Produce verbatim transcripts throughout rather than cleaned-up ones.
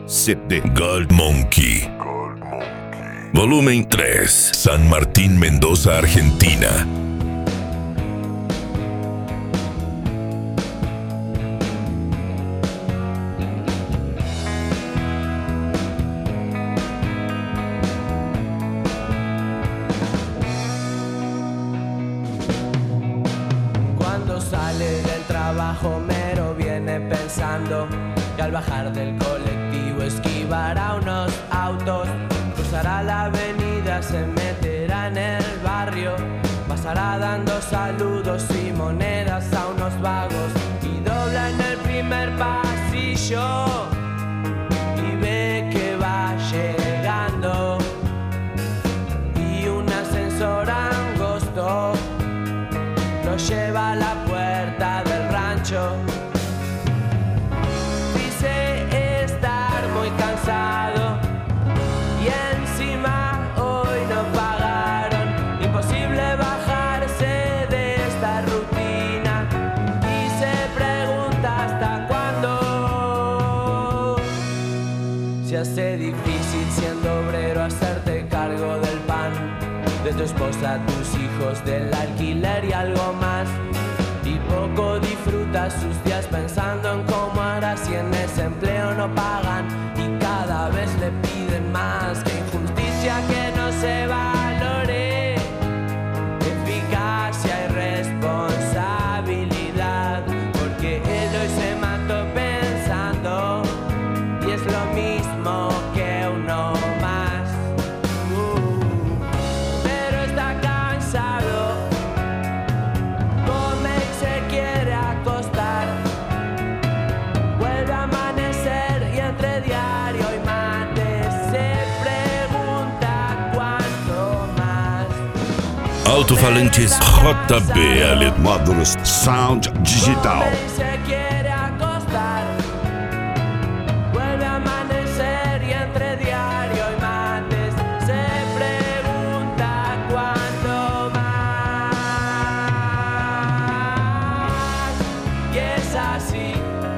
C D Gold Monkey. Volumen tres. San Martín, Mendoza, Argentina. Cuando sale del trabajo mero viene pensando que al bajar del colectivo esquivará unos autos, cruzará la avenida, se meterá en el barrio, pasará dando saludos y monedas a unos vagos y dobla en el primer pasillo y ve que va llegando y un ascensor angosto lo lleva a la puerta del rancho. Dice estar muy cansado y encima hoy no pagaron. Imposible bajarse de esta rutina y se pregunta hasta cuándo. Se hace difícil siendo obrero hacerte cargo del pan, de tu esposa, tus hijos, del alquiler y algo más. Y poco disfruta sus días pensando en cómo hará si en ese empleo no pagan y cada vez le piden más. Que injusticia que no se valore, eficacia y responsabilidad, porque él hoy se mató pensando y es lo mismo que uno más. Uh. Pero está cansado, come y se quiere acostar, vuelve a amanecer y entre diario y mate se pregunta cuánto más. Alto-falantes J B L. Módulos Sound Digital. Come y se quiere acostar, vuelve a amanecer y entre diario y mates se pregunta cuánto más. Y es así,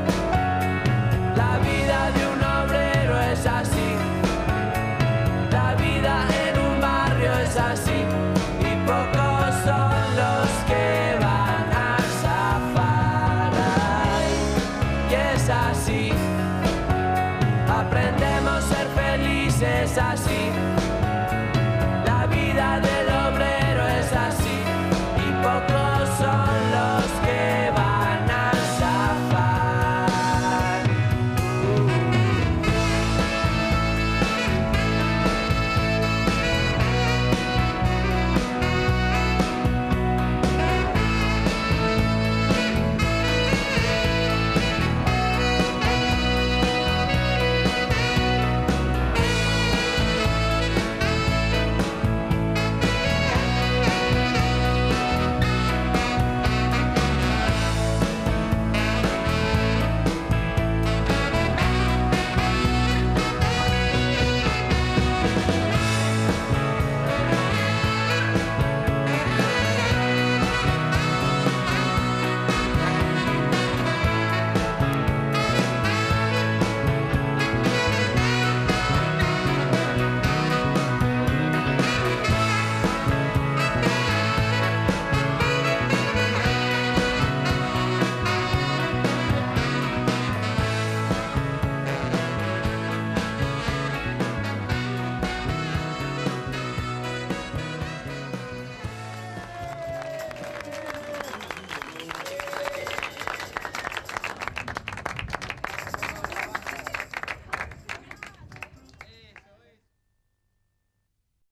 la vida de un obrero es así, la vida en un barrio es así, y pocos son los que van a zafar. Ay, y es así, aprendemos a ser felices así.